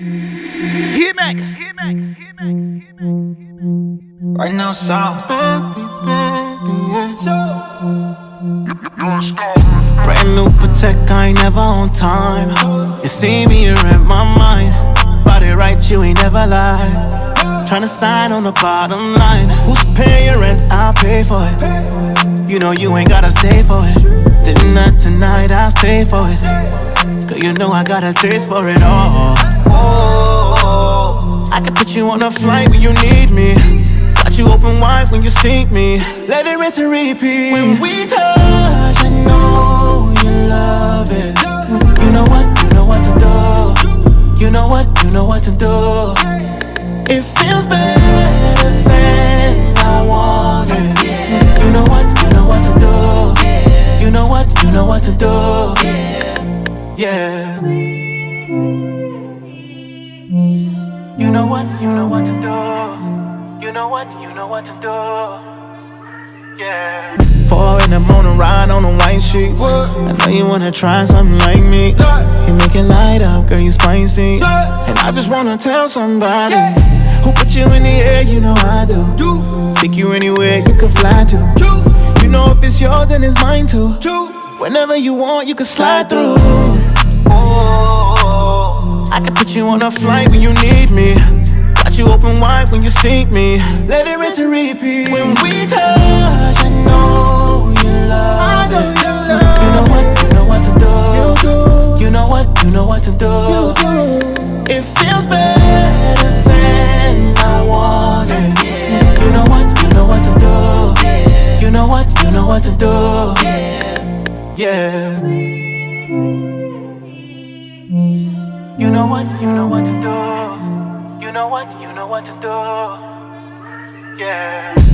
He-Mac. Right now, sound. Baby, brand new Patek, I ain't never on time. You see me, you're in my mind. Body right, you ain't never lied. Tryna sign on the bottom line. Who's paying your rent? I'll pay for it. You know you ain't gotta stay for it. Dinner tonight, I'll stay for it. Cause you know I got a taste for it all. I can put you on a flight when you need me. Got you open wide when you see me. Let it rinse and repeat. When we touch, I know you love it. You know what to do. You know what to do. It feels better than I want it. You know what to do. You know what to do. Yeah. You know what to do. You know what to do. Yeah. 4 in the morning, ride on the white sheets. I know you wanna try something like me. You make it light up, girl, you spicy. And I just wanna tell somebody who put you in the air, you know I do. Take you anywhere you can fly to. You know if it's yours and it's mine too. Whenever you want, you can slide through. I can put you on a flight when you need me. Got you open wide when you see me. Let it rinse and repeat. When we touch, I know you love it. You know what to do. You know what to do. It feels better than I want it. You know what to do. You know what to do. Yeah. You know what to do. You know what to do. Yeah.